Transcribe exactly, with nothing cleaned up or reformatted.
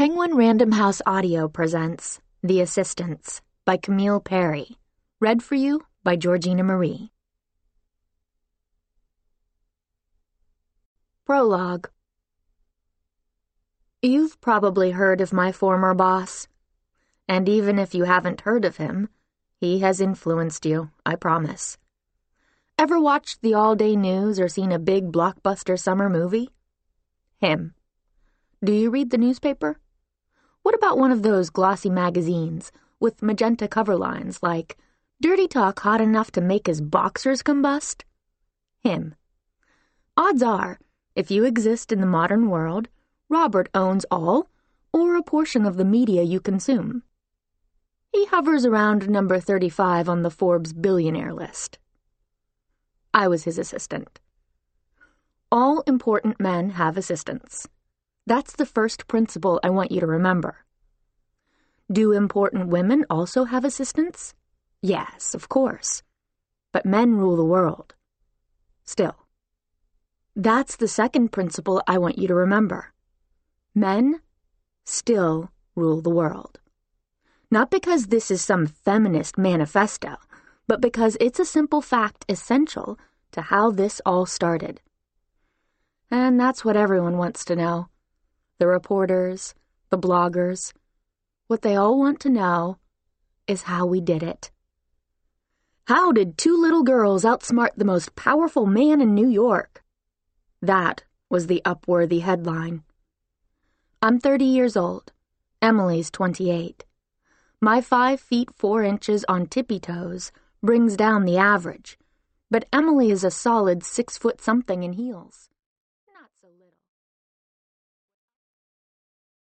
Penguin Random House Audio presents The Assistants by Camille Perry, read for you by Georgina Marie. Prologue. You've probably heard of my former boss. And even if you haven't heard of him, he has influenced you, I promise. Ever watched the all-day news or seen a big blockbuster summer movie? Him. Do you read the newspaper? What about one of those glossy magazines with magenta cover lines like, "Dirty talk hot enough to make his boxers combust"? Him. Odds are, if you exist in the modern world, Robert owns all or a portion of the media you consume. He hovers around number thirty-five on the Forbes billionaire list. I was his assistant. All important men have assistants. That's the first principle I want you to remember. Do important women also have assistants? Yes, of course. But men rule the world. Still. That's the second principle I want you to remember. Men still rule the world. Not because this is some feminist manifesto, but because it's a simple fact essential to how this all started. And that's what everyone wants to know. The reporters, the bloggers. What they all want to know is how we did it. How did two little girls outsmart the most powerful man in New York? That was the Upworthy headline. I'm thirty years old. Emily's twenty-eight. My five feet four inches on tippy toes brings down the average, but Emily is a solid six foot something in heels.